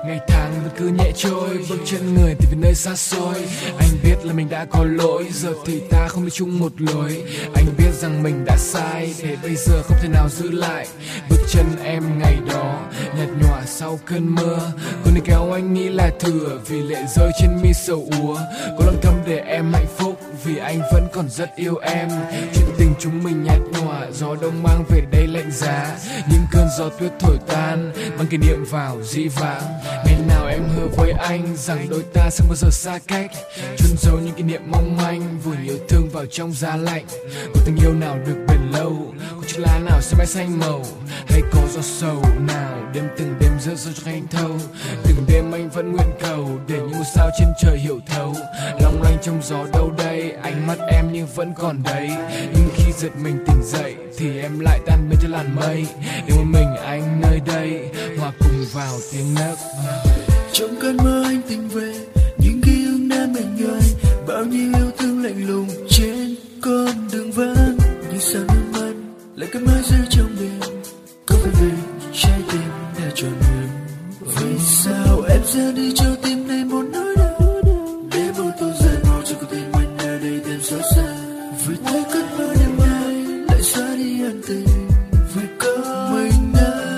Ngày tháng vẫn cứ nhẹ trôi, bước chân người tìm về nơi xa xôi. Anh biết là mình đã có lỗi, giờ thì ta không đi chung một lối. Anh biết rằng mình đã sai, để bây giờ không thể nào giữ lại. Bước chân em ngày đó nhạt nhòa sau cơn mưa, còn nên kéo anh nghĩ là thừa vì lệ rơi trên mi sầu úa. Có lòng thầm để em hạnh phúc vì anh vẫn còn rất yêu em. Chuyện tình chúng mình nhạt nhòa, gió đông mang về đây lạnh giá. Những cơn gió tuyết thổi tan, mang kỷ niệm vào dĩ vãng. Ngày nào em hứa với anh rằng đôi ta sẽ bao giờ xa cách, chôn giấu những kỷ niệm mong manh, vùi yêu thương vào trong giá lạnh. Có tình yêu nào được bền lâu, có chiếc lá nào sẽ mãi xanh màu, hay có gió sầu nào đêm từng đêm rớt rơi cho anh thâu. Từng đêm anh vẫn nguyện cầu để những ngôi sao trên trời hiểu thấu. Long lanh trong gió đâu đây, ánh mắt em như vẫn còn đấy. Nhưng khi giật mình tỉnh dậy thì em lại tan biến cho làn mây, để một mình anh nơi đây hòa cùng vào tiếng nấc. Trong cơn mơ anh tỉnh về những ký ức đã mệt nhoài, bao nhiêu yêu thương lạnh lùng trên con đường vắng. Như sao nước mắt lại cơn mơ rơi trong đêm, có phải vì trái tim đã tròn vẹn? Vì sao em ra đi cho tim này một nỗi đau, để môi tôi rời màu cho cuộc tình mình ở đây thêm xót xa. Vì thế cơn mơ đêm nay lại xóa đi ân tình, vì có mình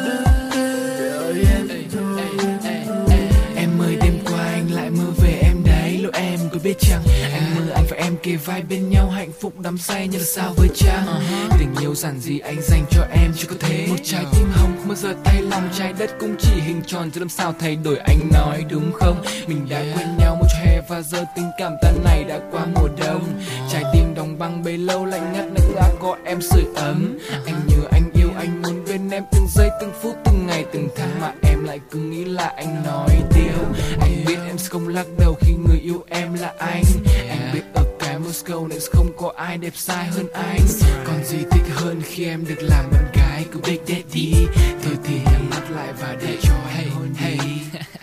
đợi em thôi. Em ơi đêm qua anh lại mơ về em đấy, lỗi em có biết chăng? Anh mơ anh và em kề vai bên nhau, hạnh phúc đắm say như là sao với trăng. Tình yêu giản dị anh dành cho em chỉ có thế, một trái tim hồng không bao giờ thay lòng. Trái đất cũng chỉ hình tròn chứ làm sao thay đổi, anh nói đúng không? Mình đã quên nhau một hè và giờ tình cảm ta này đã qua mùa đông. Trái tim đóng băng bấy lâu lạnh ngắt nắng đã có em sưởi ấm. Anh nhớ anh yêu anh muốn bên em từng giây từng phút từng ngày từng tháng, mà em lại cứ nghĩ là anh nói điều. Anh biết em sẽ không lắc đầu khi người yêu em là anh. Anh biết ở cái Moscow này không có ai đẹp sai hơn anh. Còn gì thích hơn khi em được làm bạn gái của Big Daddy. Thôi thì nhắm mắt lại và để cho anh hôn đi.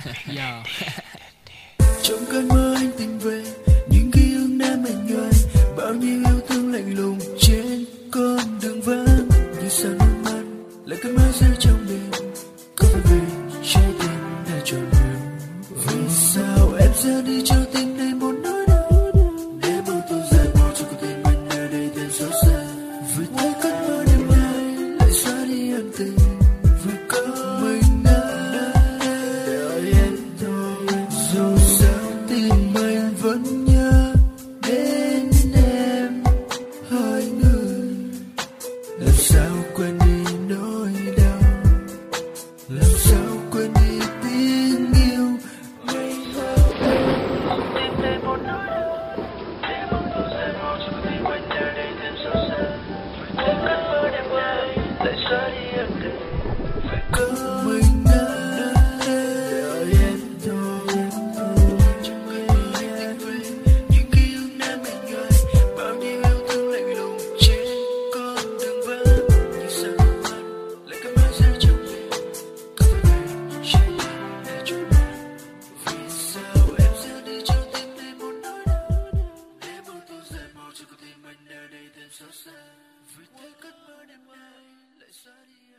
Trong cơn mơ anh tỉnh về những ký ức đã mệt nhoài, bao nhiêu yêu thương lạnh lùng trên con đường vắng. Như sao nước mắt lại cơn mơ rơi trong đêm, có phải vì trái tim đã tròn vẹn? Vì sao em ra đi cho tim này một nỗi đau, để môi tôi rời màu cho cuộc tình mình ở đây thêm xót xa. Vì thế cơn mơ đêm nay lại xóa đi ân tình, vì có mình đợi em thôi. Dù sao tim anh vẫn nhớ đến em, hỏi người làm sao quên đi nỗi đau, làm sao quên đi tiếng yêu. Tim này một nỗi đau, để mong tôi rời màu cho cuộc tình mình ở đây thêm xót xa. Vì thế cơn mơ đêm nay lại xóa đi ân tình, vì có mình đợi em thôi. Trong cơn mơ anh tỉnh về những ký ức đã mệt nhoài, bao nhiêu yêu thương lạnh lùng trên con đường vắng. Như sao nước mắt lại cơn mơ rơi trong đêm, có phải vì trái tim đã tròn vẹn? Vì sao em ra đi cho tim này một nỗi đau, để môi tôi rời màu cho cuộc tình mình ở đây thêm xót xa. Vì thế cơn mơ đêm nay lại xóa đi